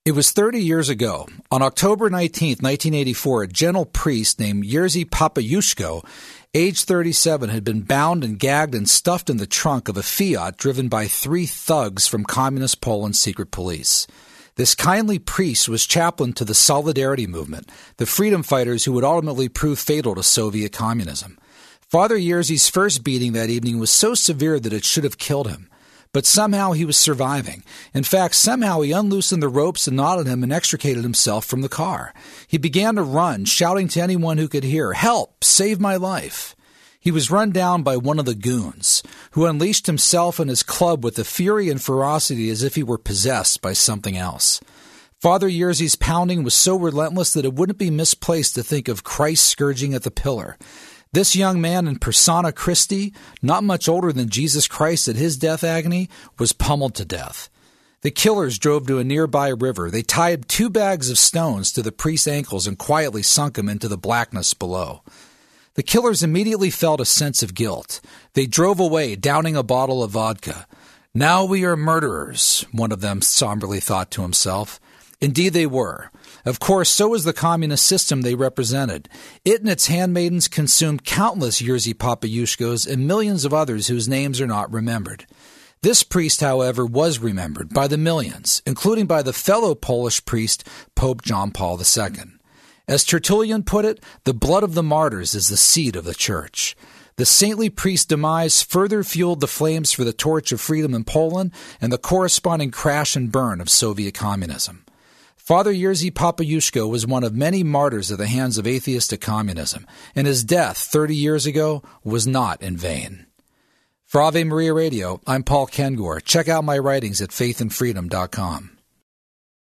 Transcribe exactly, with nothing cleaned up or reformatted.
It was thirty years ago. On October nineteenth, nineteen eighty-four, a gentle priest named Jerzy Papayushko, age thirty-seven, had been bound and gagged and stuffed in the trunk of a Fiat driven by three thugs from Communist Poland's secret police. This kindly priest was chaplain to the Solidarity movement, the freedom fighters who would ultimately prove fatal to Soviet communism. Father Jerzy's first beating that evening was so severe that it should have killed him. But somehow he was surviving. In fact, somehow he unloosened the ropes and knotted him and extricated himself from the car. He began to run, shouting to anyone who could hear, "Help! Save my life!" He was run down by one of the goons, who unleashed himself and his club with a fury and ferocity as if he were possessed by something else. Father Jerzy's pounding was so relentless that it wouldn't be misplaced to think of Christ scourging at the pillar. This young man in persona Christi, not much older than Jesus Christ at his death agony, was pummeled to death. The killers drove to a nearby river. They tied two bags of stones to the priest's ankles and quietly sunk him into the blackness below. The killers immediately felt a sense of guilt. They drove away, downing a bottle of vodka. "Now we are murderers," one of them somberly thought to himself. Indeed they were. Of course, so was the communist system they represented. It and its handmaidens consumed countless Jerzy Papayushkos and millions of others whose names are not remembered. This priest, however, was remembered by the millions, including by the fellow Polish priest, Pope John Paul the Second. As Tertullian put it, the blood of the martyrs is the seed of the church. The saintly priest's demise further fueled the flames for the torch of freedom in Poland and the corresponding crash and burn of Soviet communism. Father Jerzy Papayushko was one of many martyrs at the hands of atheistic communism, and his death thirty years ago was not in vain. For Ave Maria Radio, I'm Paul Kengor. Check out my writings at faith and freedom dot com.